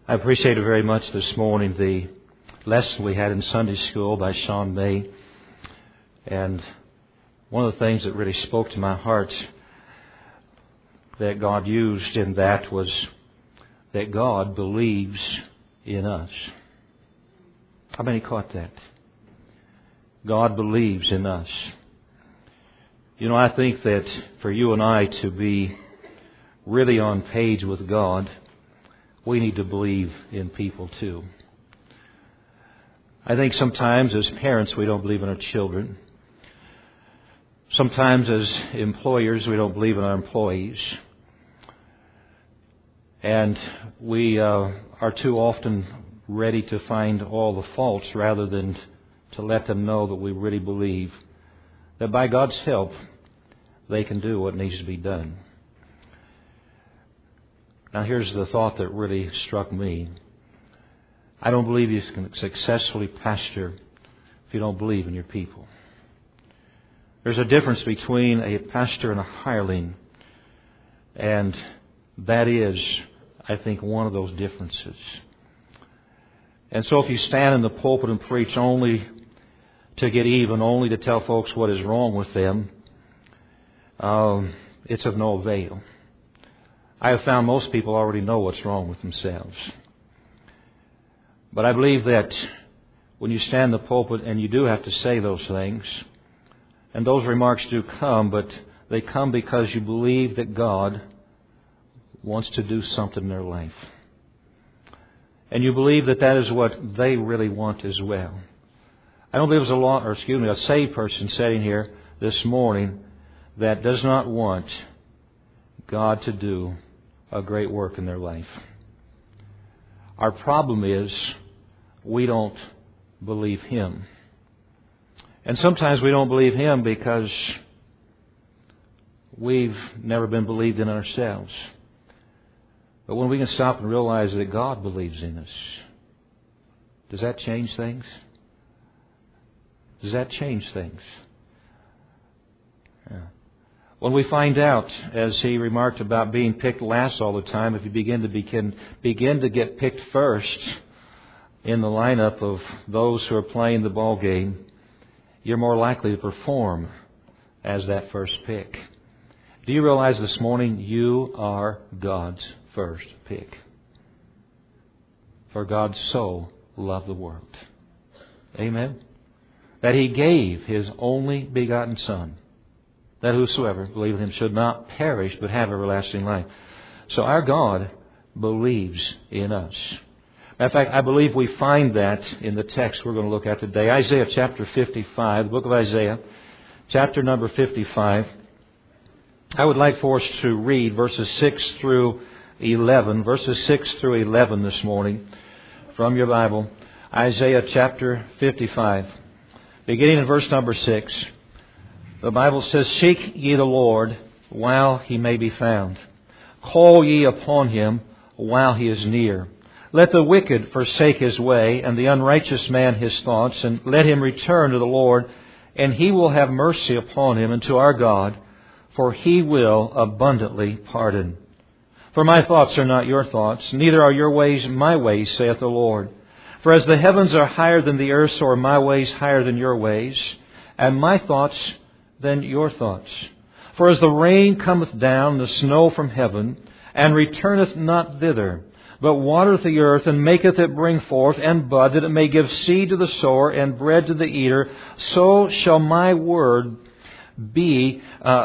I appreciated very much this morning the lesson we had in Sunday school by Sean May. And one of the things that really spoke to my heart that God used in that was that God believes in us. How many caught that? God believes in us. You know, I think that for you and I to be really on page with God, we need to believe in people too. I think sometimes as parents we don't believe in our children. Sometimes as employers we don't believe in our employees. And we are too often ready to find all the faults rather than to let them know that we really believe that by God's help they can do what needs to be done. Now here's the thought that really struck me. I don't believe you can successfully pastor if you don't believe in your people. There's a difference between a pastor and a hireling, and that is, I think, one of those differences. And so if you stand in the pulpit and preach only to get even, only to tell folks what is wrong with them, it's of no avail. I have found most people already know what's wrong with themselves. But I believe that when you stand in the pulpit and you do have to say those things, and those remarks do come, but they come because you believe that God wants to do something in their life. And you believe that that is what they really want as well. I don't believe there's a saved person sitting here this morning that does not want God to do a great work in their life. Our problem is we don't believe Him. And sometimes we don't believe Him because we've never been believed in ourselves. But when we can stop and realize that God believes in us, does that change things? Does that change things? Yeah. When we find out, as he remarked about being picked last all the time, if you begin to get picked first in the lineup of those who are playing the ball game, you're more likely to perform as that first pick. Do you realize this morning you are God's first pick? For God so loved the world. Amen? That He gave His only begotten Son, that whosoever believeth in Him should not perish but have everlasting life. So our God believes in us. In fact, I believe we find that in the text we're going to look at today. Isaiah chapter 55, the book of Isaiah, chapter number 55. I would like for us to read verses 6 through 11. Verses 6 through 11 this morning from your Bible. Isaiah chapter 55. Beginning in verse number 6. The Bible says, "Seek ye the Lord while He may be found. Call ye upon Him while He is near. Let the wicked forsake his way, and the unrighteous man his thoughts, and let him return to the Lord, and He will have mercy upon him, and to our God, for He will abundantly pardon. For my thoughts are not your thoughts, neither are your ways my ways, saith the Lord. For as the heavens are higher than the earth, so are my ways higher than your ways, and my thoughts than your thoughts. For as the rain cometh down, the snow from heaven, and returneth not thither, but watereth the earth, and maketh it bring forth and bud, that it may give seed to the sower and bread to the eater, so shall my word be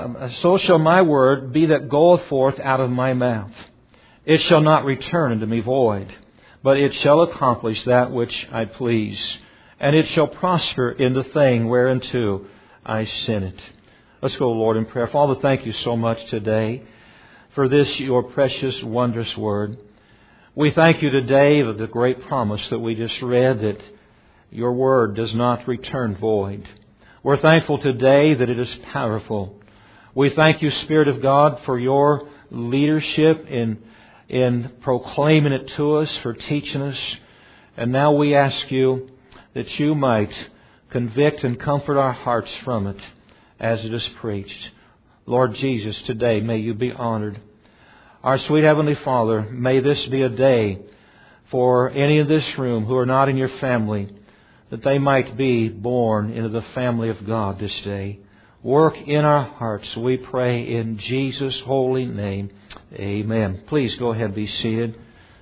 that goeth forth out of my mouth. It shall not return unto me void, but it shall accomplish that which I please, and it shall prosper in the thing whereunto I sent it." Let's go, Lord, in prayer. Father, thank you so much today for this, your precious, wondrous word. We thank you today for the great promise that we just read, that your word does not return void. We're thankful today that it is powerful. We thank you, Spirit of God, for your leadership in proclaiming it to us, for teaching us. And now we ask you that you might convict and comfort our hearts from it as it is preached. Lord Jesus, today may you be honored. Our sweet Heavenly Father, may this be a day for any in this room who are not in your family, that they might be born into the family of God this day. Work in our hearts, we pray in Jesus' holy name. Amen. Please go ahead and be seated.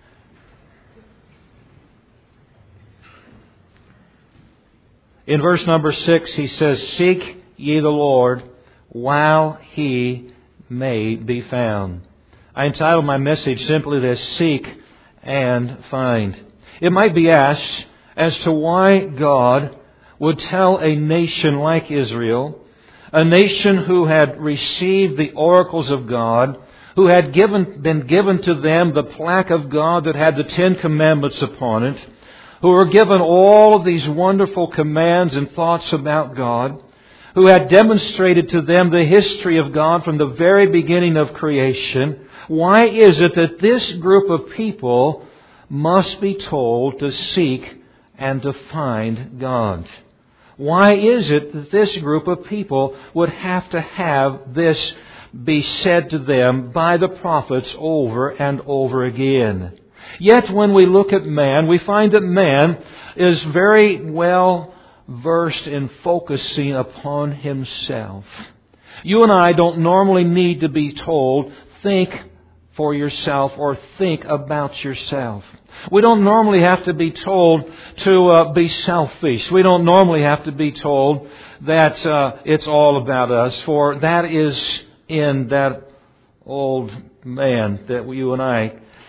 In verse number 6, he says, "Seek ye the Lord while He may be found." I entitled my message simply this: Seek and Find. It might be asked as to why God would tell a nation like Israel, a nation who had received the oracles of God, who had been given to them the plaque of God that had the 10 Commandments upon it, who were given all of these wonderful commands and thoughts about God, who had demonstrated to them the history of God from the very beginning of creation. Why is it that this group of people must be told to seek and to find God? Why is it that this group of people would have to have this be said to them by the prophets over and over again? Yet when we look at man, we find that man is very well versed in focusing upon himself. You and I don't normally need to be told, think for yourself or think about yourself. We don't normally have to be told to be selfish. We don't normally have to be told that it's all about us, for that is in that old man that you and I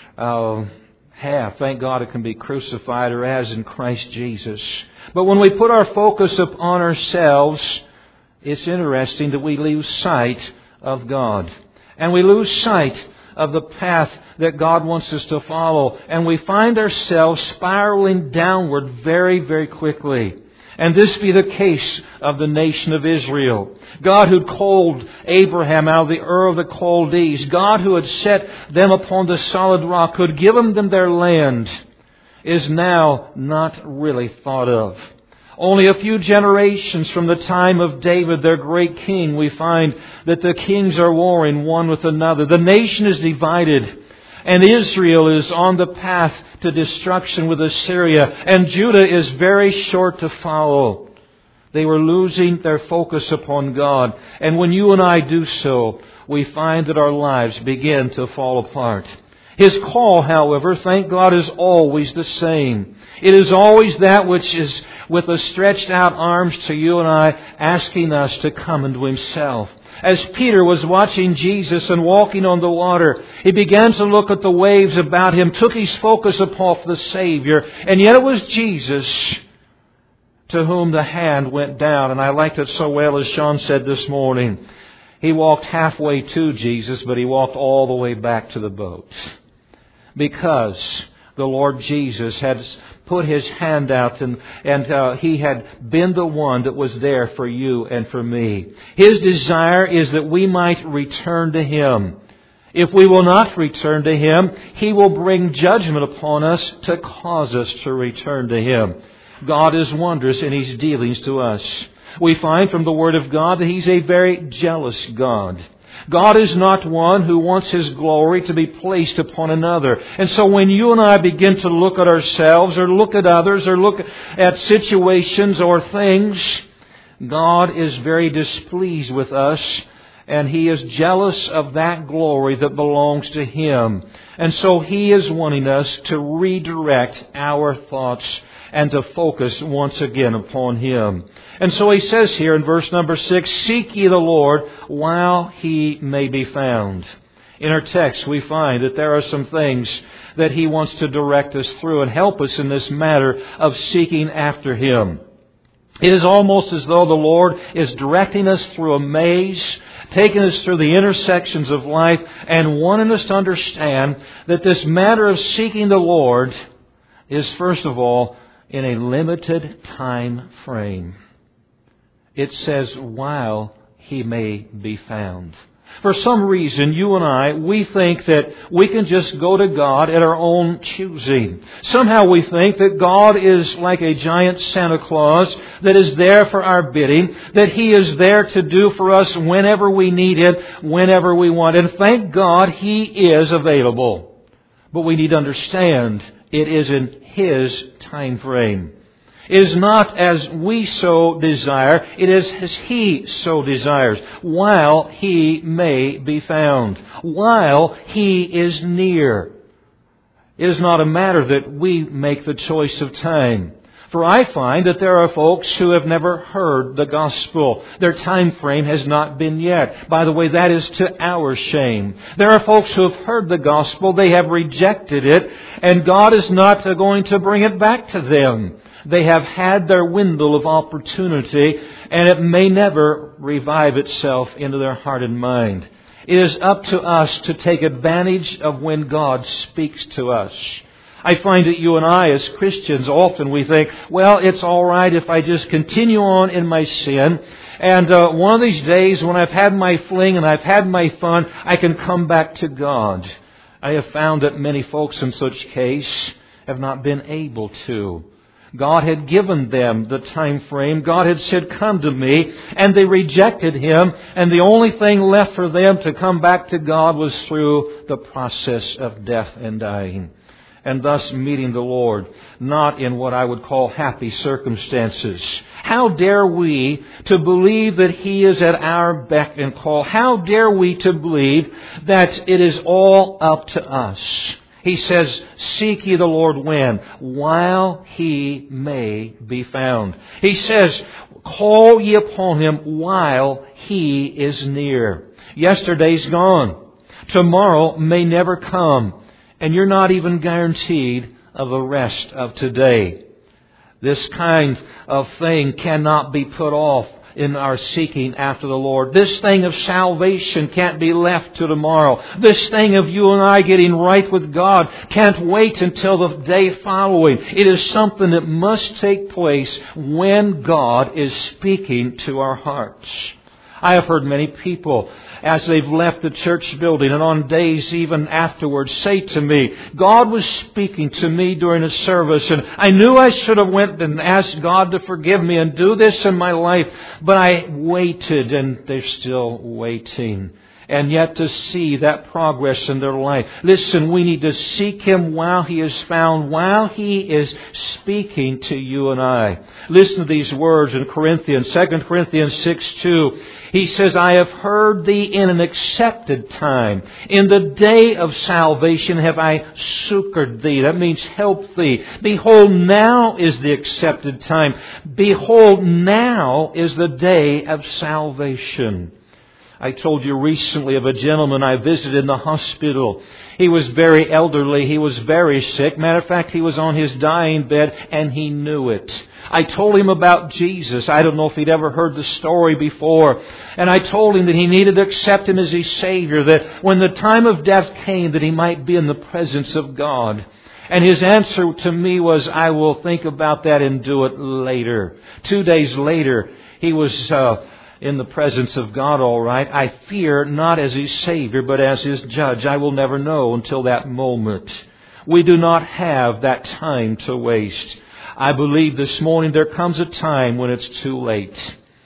have. Thank God it can be crucified, or as in Christ Jesus. But when we put our focus upon ourselves, it's interesting that we lose sight of God. And we lose sight of the path that God wants us to follow. And we find ourselves spiraling downward very, very quickly. And this be the case of the nation of Israel. God who called Abraham out of the Ur of the Chaldees, God who had set them upon the solid rock, who had given them their land, is now not really thought of. Only a few generations from the time of David, their great king, we find that the kings are warring one with another. The nation is divided, and Israel is on the path to destruction with Assyria, and Judah is very short to follow. They were losing their focus upon God. And when you and I do so, we find that our lives begin to fall apart. His call, however, thank God, is always the same. It is always that which is with the stretched out arms to you and I, asking us to come into Himself. As Peter was watching Jesus and walking on the water, he began to look at the waves about him, took his focus upon the Savior, and yet it was Jesus to whom the hand went down. And I liked it so well, as Sean said this morning. He walked halfway to Jesus, but he walked all the way back to the boat. Because the Lord Jesus had put His hand out and He had been the one that was there for you and for me. His desire is that we might return to Him. If we will not return to Him, He will bring judgment upon us to cause us to return to Him. God is wondrous in His dealings to us. We find from the Word of God that He's a very jealous God. God is not one who wants His glory to be placed upon another. And so when you and I begin to look at ourselves or look at others or look at situations or things, God is very displeased with us, and He is jealous of that glory that belongs to Him. And so He is wanting us to redirect our thoughts and to focus once again upon Him. And so He says here in verse number 6, "Seek ye the Lord while He may be found." In our text we find that there are some things that He wants to direct us through and help us in this matter of seeking after Him. It is almost as though the Lord is directing us through a maze, taking us through the intersections of life, and wanting us to understand that this matter of seeking the Lord is, first of all, in a limited time frame. It says, while He may be found. For some reason, you and I, we think that we can just go to God at our own choosing. Somehow we think that God is like a giant Santa Claus that is there for our bidding, that He is there to do for us whenever we need it, whenever we want. And thank God He is available. But we need to understand, It is in His time frame. It is not as we so desire, it is as He so desires, while He may be found, while He is near. It is not a matter that we make the choice of time. For I find that there are folks who have never heard the gospel. Their time frame has not been yet. By the way, that is to our shame. There are folks who have heard the gospel, they have rejected it, and God is not going to bring it back to them. They have had their window of opportunity, and it may never revive itself into their heart and mind. It is up to us to take advantage of when God speaks to us. I find that you and I as Christians, often we think, well, it's all right if I just continue on in my sin, and one of these days when I've had my fling and I've had my fun, I can come back to God. I have found that many folks in such case have not been able to. God had given them the time frame. God had said, come to me. And they rejected Him. And the only thing left for them to come back to God was through the process of death and dying. And thus meeting the Lord, not in what I would call happy circumstances. How dare we to believe that He is at our beck and call? How dare we to believe that it is all up to us? He says, seek ye the Lord when? While He may be found. He says, call ye upon Him while He is near. Yesterday's gone. Tomorrow may never come. And you're not even guaranteed of the rest of today. This kind of thing cannot be put off in our seeking after the Lord. This thing of salvation can't be left to tomorrow. This thing of you and I getting right with God can't wait until the day following. It is something that must take place when God is speaking to our hearts. I have heard many people, as they've left the church building and on days even afterwards, say to me, God was speaking to me during a service and I knew I should have went and asked God to forgive me and do this in my life, but I waited, and they're still waiting. And yet to see that progress in their life. Listen, we need to seek Him while He is found, while He is speaking to you and I. Listen to these words in Corinthians, 2 Corinthians 6:2. He says, I have heard thee in an accepted time. In the day of salvation have I succored thee. That means helped thee. Behold, now is the accepted time. Behold, now is the day of salvation. I told you recently of a gentleman I visited in the hospital. He was very elderly. He was very sick. Matter of fact, he was on his dying bed and he knew it. I told him about Jesus. I don't know if he'd ever heard the story before. And I told him that he needed to accept Him as his Savior, that when the time of death came, that he might be in the presence of God. And his answer to me was, I will think about that and do it later. 2 days later, he was in the presence of God, all right. I fear not as His Savior, but as His judge. I will never know until that moment. We do not have that time to waste. I believe this morning there comes a time when it's too late.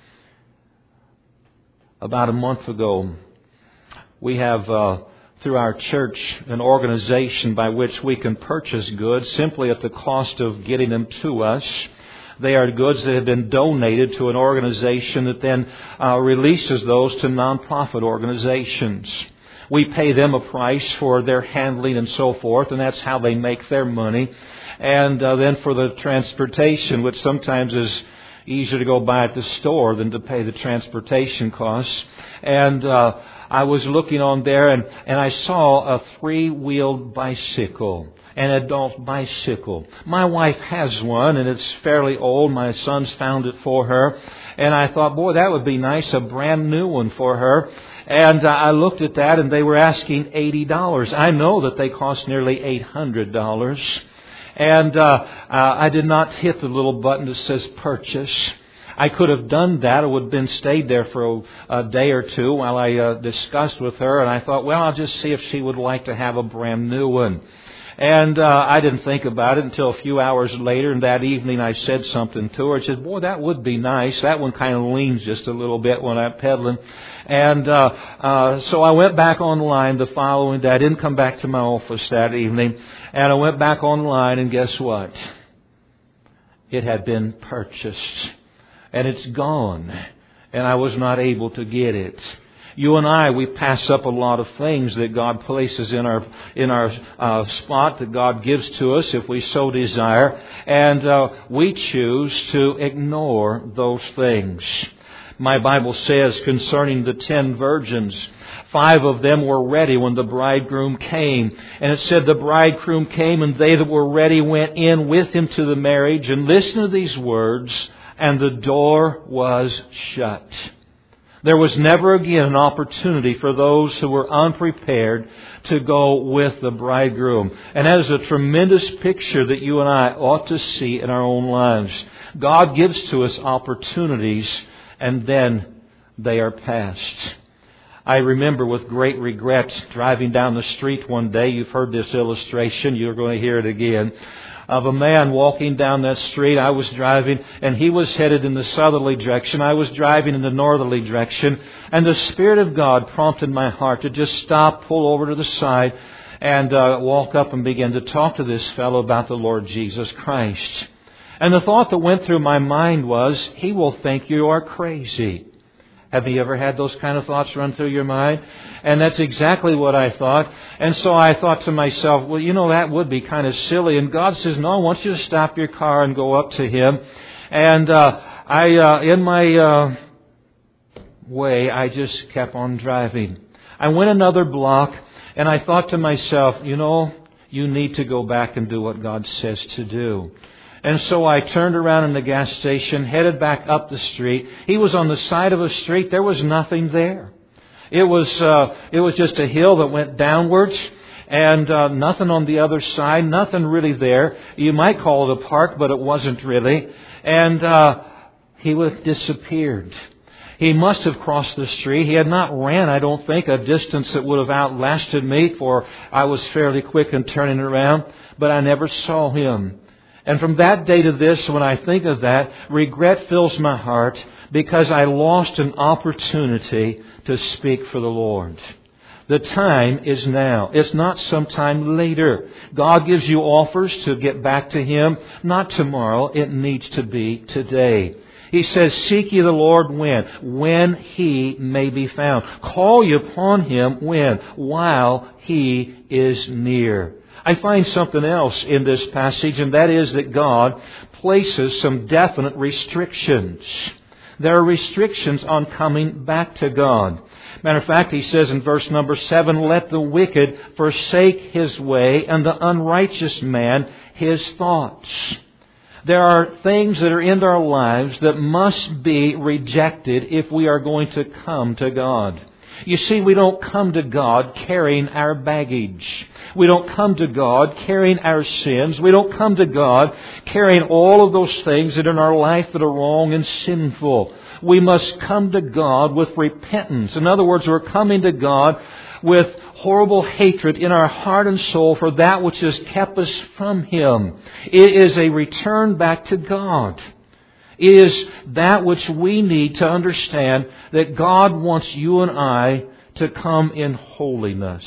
About a month ago, we have through our church an organization by which we can purchase goods simply at the cost of getting them to us. They are goods that have been donated to an organization that then releases those to nonprofit organizations. We pay them a price for their handling and so forth, and that's how they make their money. And then for the transportation, which sometimes is easier to go buy at the store than to pay the transportation costs. And I was looking on there and I saw a 3-wheeled bicycle. An adult bicycle. My wife has one and it's fairly old. My son's found it for her. And I thought, boy, that would be nice, a brand new one for her. And I looked at that and they were asking $80. I know that they cost nearly $800. And I did not hit the little button that says purchase. I could have done that. I would have been stayed there for a day or two while I discussed with her. And I thought, well, I'll just see if she would like to have a brand new one. And I didn't think about it until a few hours later. And that evening I said something to her. She said, boy, that would be nice. That one kind of leans just a little bit when I'm pedaling. And so I went back online the following day. I didn't come back to my office that evening. And I went back online, and guess what? It had been purchased. And it's gone. And I was not able to get it. You and I, we pass up a lot of things that God places in our spot that God gives to us if we so desire. And we choose to ignore those things. My Bible says concerning the 10 virgins, 5 of them were ready when the bridegroom came. And it said the bridegroom came, and they that were ready went in with him to the marriage. And listen to these words, and the door was shut. There was never again an opportunity for those who were unprepared to go with the bridegroom. And that is a tremendous picture that you and I ought to see in our own lives. God gives to us opportunities, and then they are past. I remember with great regret driving down the street one day. You've heard this illustration. You're going to hear it again. Of a man walking down that street. I was driving, and he was headed in the southerly direction. I was driving in the northerly direction. And the Spirit of God prompted my heart to just stop, pull over to the side, and walk up and begin to talk to this fellow about the Lord Jesus Christ. And the thought that went through my mind was, he will think you are crazy. Have you ever had those kind of thoughts run through your mind? And that's exactly what I thought. And so I thought to myself, well, you know, that would be kind of silly. And God says, no, I want you to stop your car and go up to him. And in my way, I just kept on driving. I went another block, and I thought to myself, you know, you need to go back and do what God says to do. And so I turned around in the gas station, headed back up the street. He was on the side of a street. There was nothing there. It was just a hill that went downwards, and nothing on the other side, nothing really there. You might call it a park, but it wasn't really. And he disappeared. He must have crossed the street. He had not ran, I don't think, a distance that would have outlasted me, for I was fairly quick in turning around, but I never saw him. And from that day to this, when I think of that, regret fills my heart because I lost an opportunity to speak for the Lord. The time is now. It's not sometime later. God gives you offers to get back to Him. Not tomorrow. It needs to be today. He says, seek ye the Lord when? When He may be found. Call ye upon Him when? While He is near. I find something else in this passage, and that is that God places some definite restrictions. There are restrictions on coming back to God. Matter of fact, He says in verse number 7, let the wicked forsake his way, and the unrighteous man his thoughts. There are things that are in our lives that must be rejected if we are going to come to God. You see, we don't come to God carrying our baggage. We don't come to God carrying our sins. We don't come to God carrying all of those things that are in our life that are wrong and sinful. We must come to God with repentance. In other words, we're coming to God with horrible hatred in our heart and soul for that which has kept us from Him. It is a return back to God. It is that which we need to understand that God wants you and I to come in holiness.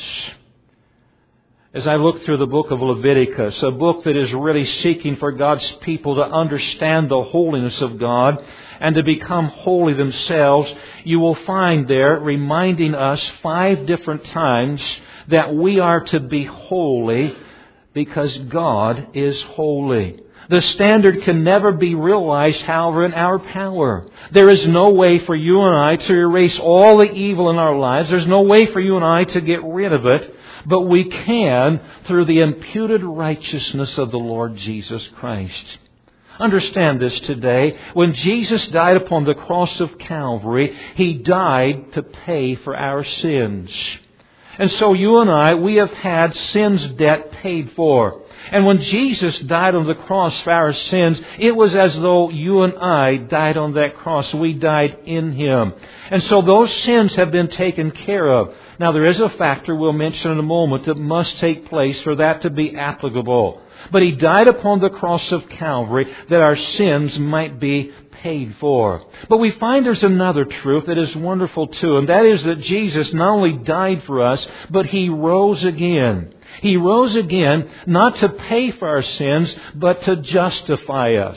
As I look through the book of Leviticus, a book that is really seeking for God's people to understand the holiness of God and to become holy themselves, you will find there reminding us 5 different times that we are to be holy because God is holy. The standard can never be realized, however, in our power. There is no way for you and I to erase all the evil in our lives. There's no way for you and I to get rid of it. But we can through the imputed righteousness of the Lord Jesus Christ. Understand this today. When Jesus died upon the cross of Calvary, He died to pay for our sins. And so you and I, we have had sin's debt paid for. And when Jesus died on the cross for our sins, it was as though you and I died on that cross. We died in Him. And so those sins have been taken care of. Now there is a factor we'll mention in a moment that must take place for that to be applicable. But He died upon the cross of Calvary that our sins might be paid for. But we find there's another truth that is wonderful too, and that is that Jesus not only died for us, but He rose again. He rose again not to pay for our sins, but to justify us.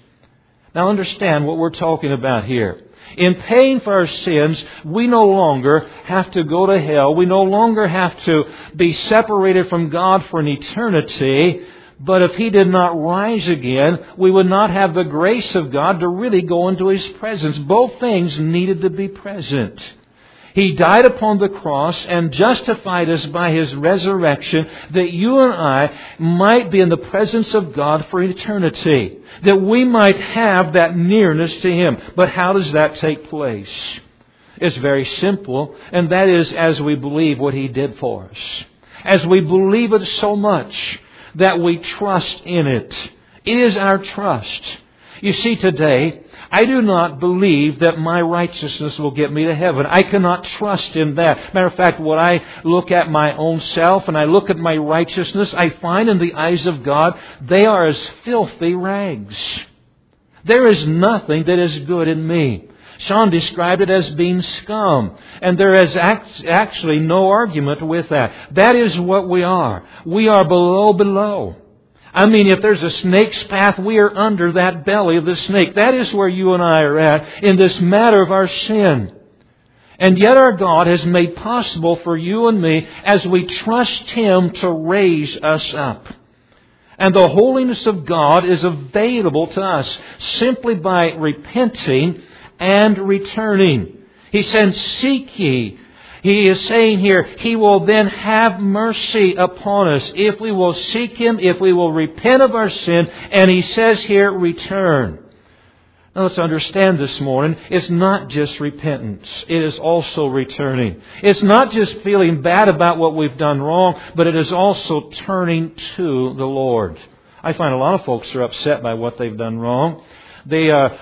Now understand what we're talking about here. In paying for our sins, we no longer have to go to hell. We no longer have to be separated from God for an eternity. But if He did not rise again, we would not have the grace of God to really go into His presence. Both things needed to be present. He died upon the cross and justified us by His resurrection that you and I might be in the presence of God for eternity. That we might have that nearness to Him. But how does that take place? It's very simple, and that is as we believe what He did for us. As we believe it so much that we trust in it. It is our trust. You see, today, I do not believe that my righteousness will get me to heaven. I cannot trust in that. Matter of fact, when I look at my own self and I look at my righteousness, I find in the eyes of God, they are as filthy rags. There is nothing that is good in me. Sean described it as being scum. And there is actually no argument with that. That is what we are. We are below. I mean, if there's a snake's path, we are under that belly of the snake. That is where you and I are at in this matter of our sin. And yet our God has made possible for you and me, as we trust Him, to raise us up. And the holiness of God is available to us simply by repenting and returning. He said, seek ye. He is saying here, He will then have mercy upon us if we will seek Him, if we will repent of our sin. And He says here, return. Now let's understand this morning, it's not just repentance. It is also returning. It's not just feeling bad about what we've done wrong, but it is also turning to the Lord. I find a lot of folks are upset by what they've done wrong. They're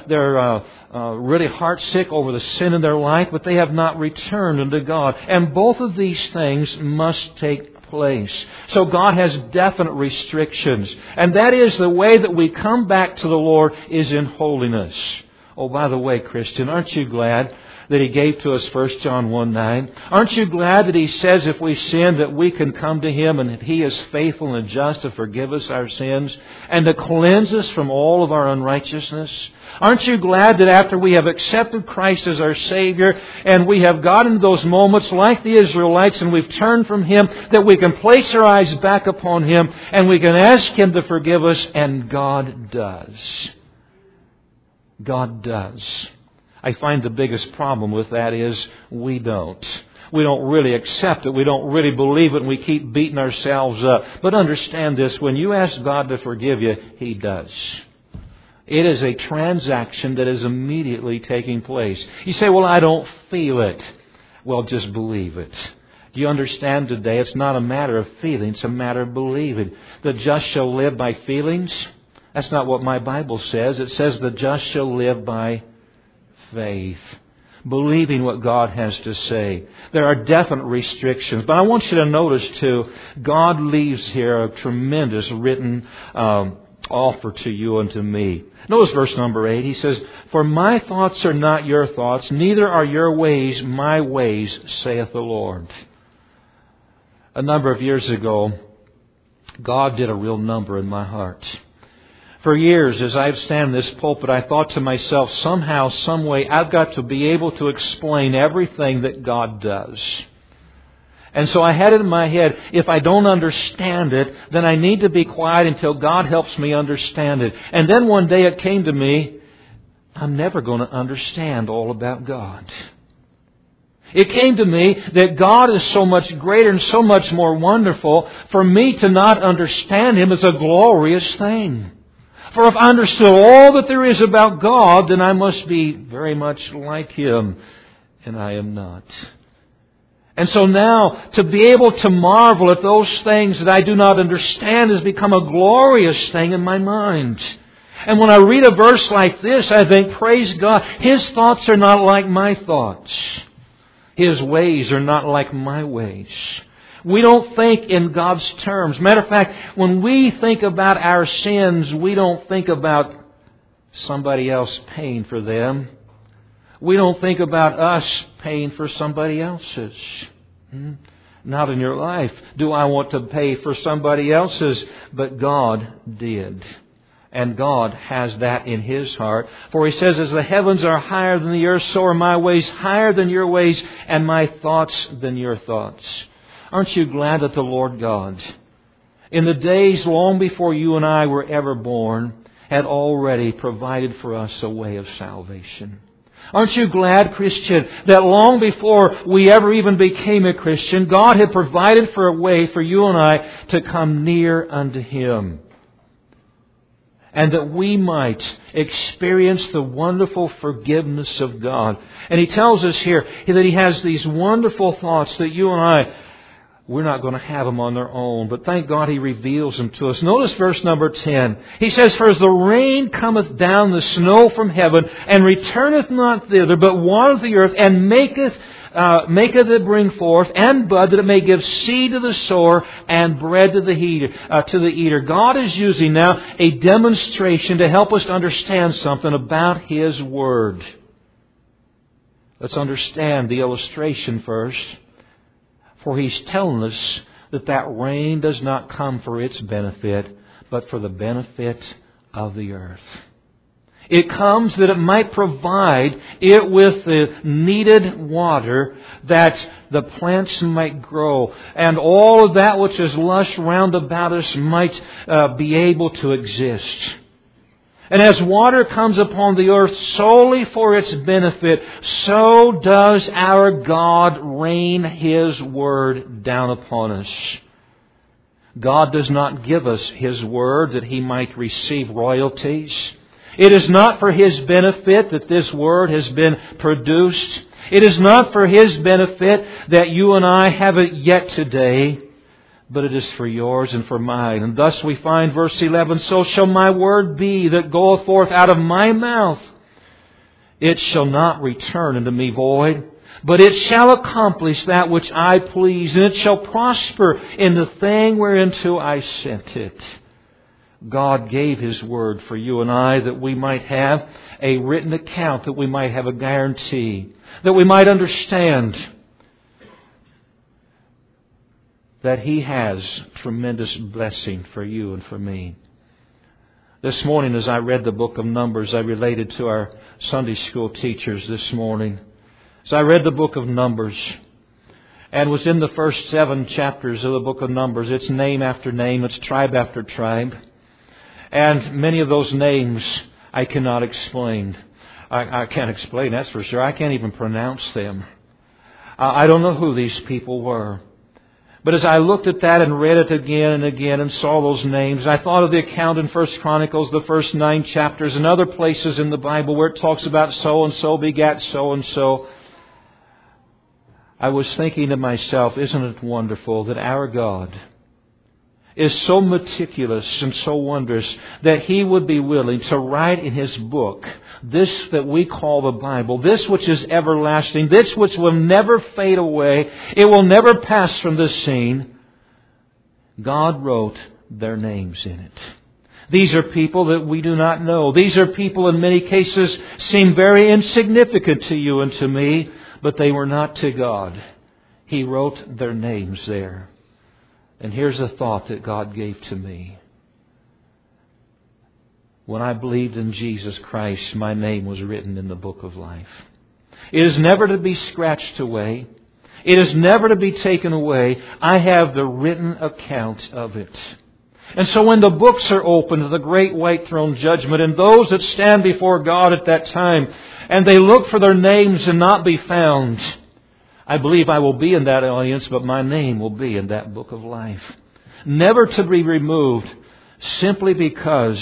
really heartsick over the sin in their life, but they have not returned unto God. And both of these things must take place. So God has definite restrictions. And that is the way that we come back to the Lord is in holiness. Oh, by the way, Christian, aren't you glad that He gave to us 1 John 1:9? Aren't you glad that He says if we sin that we can come to Him and that He is faithful and just to forgive us our sins and to cleanse us from all of our unrighteousness? Aren't you glad that after we have accepted Christ as our Savior and we have gotten those moments like the Israelites and we've turned from Him, that we can place our eyes back upon Him and we can ask Him to forgive us, and God does. God does. I find the biggest problem with that is we don't. We don't really accept it. We don't really believe it, and we keep beating ourselves up. But understand this, when you ask God to forgive you, He does. It is a transaction that is immediately taking place. You say, well, I don't feel it. Well, just believe it. Do you understand today? It's not a matter of feeling, it's a matter of believing. The just shall live by feelings. That's not what my Bible says. It says the just shall live by faith. Believing what God has to say. There are definite restrictions. But I want you to notice too, God leaves here a tremendous written offer to you and to me. Notice verse number 8. He says, for my thoughts are not your thoughts, neither are your ways my ways, saith the Lord. A number of years ago, God did a real number in my heart. For years, as I've stand in this pulpit, I thought to myself, somehow, some way, I've got to be able to explain everything that God does. And so I had it in my head, if I don't understand it, then I need to be quiet until God helps me understand it. And then one day it came to me, I'm never going to understand all about God. It came to me that God is so much greater and so much more wonderful. For me to not understand Him is a glorious thing. For if I understood all that there is about God, then I must be very much like Him. And I am not. And so now, to be able to marvel at those things that I do not understand has become a glorious thing in my mind. And when I read a verse like this, I think, praise God, His thoughts are not like my thoughts. His ways are not like my ways. We don't think in God's terms. Matter of fact, when we think about our sins, we don't think about somebody else paying for them. We don't think about us paying for somebody else's. Not in your life do I want to pay for somebody else's, but God did. And God has that in His heart. For He says, as the heavens are higher than the earth, so are my ways higher than your ways, and my thoughts than your thoughts. Aren't you glad that the Lord God, in the days long before you and I were ever born, had already provided for us a way of salvation? Aren't you glad, Christian, that long before we ever even became a Christian, God had provided for a way for you and I to come near unto Him? And that we might experience the wonderful forgiveness of God. And He tells us here that He has these wonderful thoughts that you and I, we're not going to have them on their own. But thank God He reveals them to us. Notice verse number 10. He says, for as the rain cometh down the snow from heaven, and returneth not thither, but watereth the earth, and maketh it bring forth, and bud, that it may give seed to the sower, and bread to the eater. God is using now a demonstration to help us to understand something about His Word. Let's understand the illustration first. For He's telling us that rain does not come for its benefit, but for the benefit of the earth. It comes that it might provide it with the needed water that the plants might grow, and all of that which is lush round about us might be able to exist. And as water comes upon the earth solely for its benefit, so does our God rain His Word down upon us. God does not give us His Word that He might receive royalties. It is not for His benefit that this Word has been produced. It is not for His benefit that you and I have it yet today, but it is for yours and for mine. And thus we find verse 11, so shall my word be that goeth forth out of my mouth. It shall not return unto me void, but it shall accomplish that which I please, and it shall prosper in the thing whereunto I sent it. God gave His Word for you and I that we might have a written account, that we might have a guarantee, that we might understand that He has tremendous blessing for you and for me. This morning, as I read the book of Numbers, I related to our Sunday school teachers this morning. As I read the book of Numbers, and was in the first 7 chapters of the book of Numbers, it's name after name, it's tribe after tribe. And many of those names I cannot explain. I can't explain, that's for sure. I can't even pronounce them. I don't know who these people were. But as I looked at that and read it again and again and saw those names, I thought of the account in 1 Chronicles, the first 9 chapters, and other places in the Bible where it talks about so-and-so begat so-and-so. I was thinking to myself, isn't it wonderful that our God is so meticulous and so wondrous that He would be willing to write in His book this that we call the Bible, this which is everlasting, this which will never fade away, it will never pass from this scene. God wrote their names in it. These are people that we do not know. These are people in many cases seem very insignificant to you and to me, but they were not to God. He wrote their names there. And here's a thought that God gave to me. When I believed in Jesus Christ, my name was written in the book of life. It is never to be scratched away. It is never to be taken away. I have the written account of it. And so when the books are opened to the great white throne judgment, and those that stand before God at that time, and they look for their names and not be found, I believe I will be in that audience, but my name will be in that book of life. Never to be removed, simply because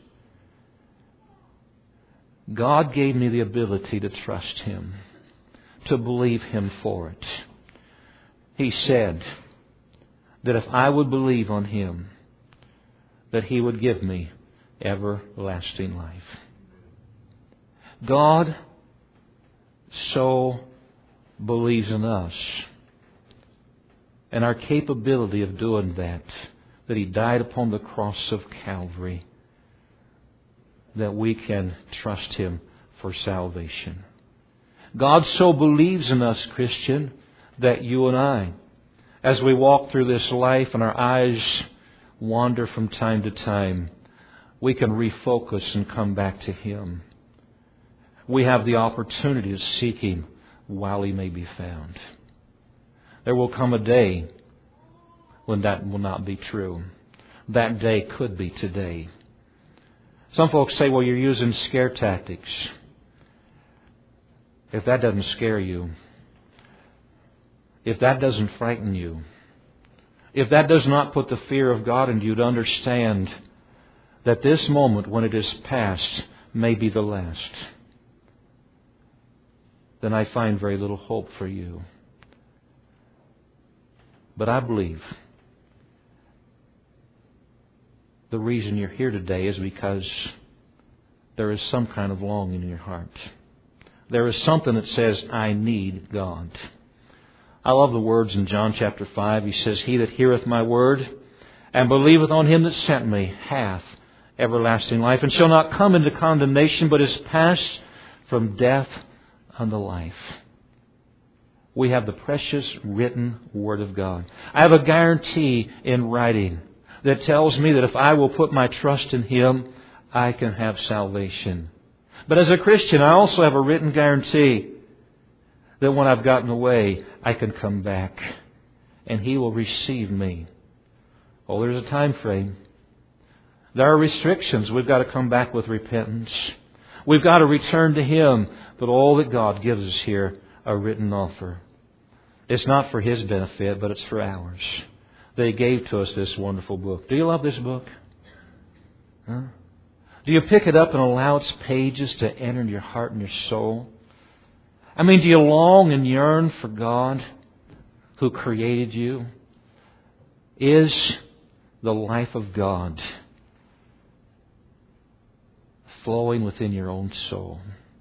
God gave me the ability to trust Him, to believe Him for it. He said that if I would believe on Him, that He would give me everlasting life. God so believes in us and our capability of doing that He died upon the cross of Calvary, that we can trust Him for salvation. God so believes in us, Christian, that you and I, as we walk through this life and our eyes wander from time to time, we can refocus and come back to Him. We have the opportunity to seek Him while He may be found. There will come a day when that will not be true. That day could be today. Some folks say, well, you're using scare tactics. If that doesn't scare you, if that doesn't frighten you, if that does not put the fear of God in you to understand that this moment, when it is past, may be the last, then I find very little hope for you. But I believe the reason you're here today is because there is some kind of longing in your heart. There is something that says, I need God. I love the words in John chapter 5. He says, He that heareth my word and believeth on Him that sent me hath everlasting life, and shall not come into condemnation, but is passed from death unto life. We have the precious written Word of God. I have a guarantee in writing that tells me that if I will put my trust in Him, I can have salvation. But as a Christian, I also have a written guarantee that when I've gotten away, I can come back and He will receive me. Oh, there's a time frame. There are restrictions. We've got to come back with repentance. We've got to return to Him. But all that God gives us here, a written offer. It's not for His benefit, but it's for ours. They gave to us this wonderful book. Do you love this book? Huh? Do you pick it up and allow its pages to enter into your heart and your soul? I mean, do you long and yearn for God who created you? Is the life of God flowing within your own soul?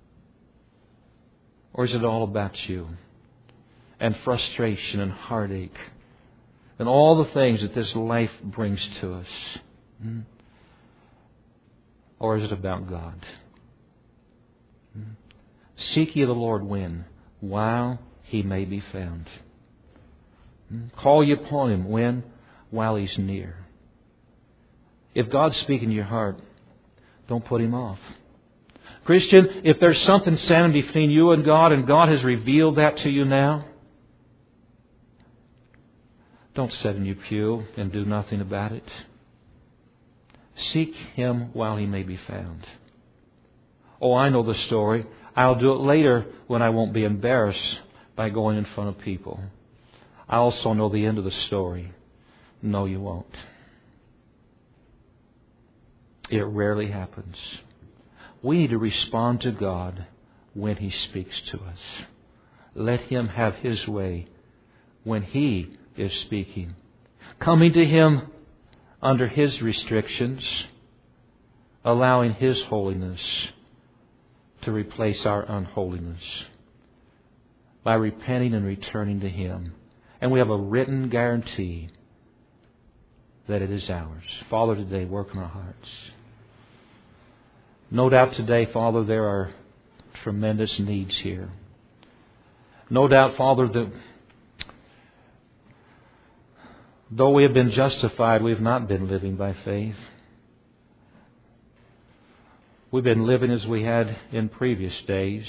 Or is it all about you and frustration and heartache and all the things that this life brings to us? Or is it about God? Seek ye the Lord when? While He may be found. Call ye upon Him when? While He's near. If God's speaking to your heart, don't put Him off. Christian, if there's something standing between you and God has revealed that to you now, don't sit in your pew and do nothing about it. Seek Him while He may be found. Oh, I know the story. I'll do it later when I won't be embarrassed by going in front of people. I also know the end of the story. No, you won't. It rarely happens. We need to respond to God when He speaks to us. Let Him have His way when He is speaking. Coming to Him under His restrictions, allowing His holiness to replace our unholiness by repenting and returning to Him. And we have a written guarantee that it is ours. Father, today work in our hearts. No doubt today, Father, there are tremendous needs here. No doubt, Father, that though we have been justified, we have not been living by faith. We've been living as we had in previous days.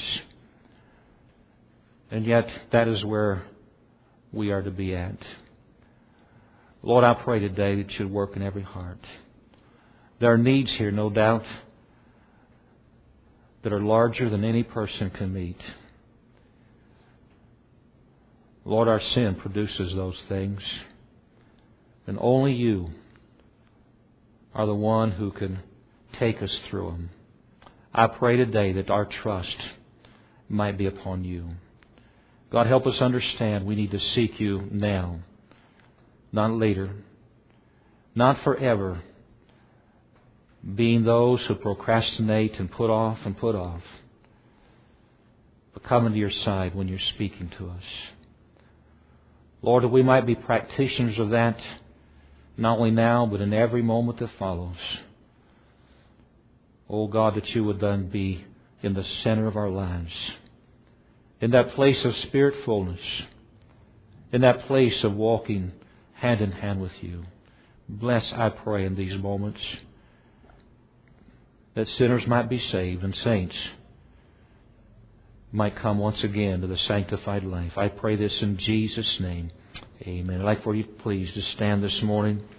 And yet, that is where we are to be at. Lord, I pray today that you'd work in every heart. There are needs here, no doubt, that are larger than any person can meet. Lord, our sin produces those things. And only you are the one who can take us through them. I pray today that our trust might be upon you. God, help us understand we need to seek you now, not later, not forever, being those who procrastinate and put off, but coming to your side when you're speaking to us. Lord, that we might be practitioners of that, not only now, but in every moment that follows. Oh God, that you would then be in the center of our lives, in that place of spirit fullness, in that place of walking hand in hand with you. Bless, I pray, in these moments, that sinners might be saved and saints might come once again to the sanctified life. I pray this in Jesus' name. Amen. I'd like for you, please, to stand this morning.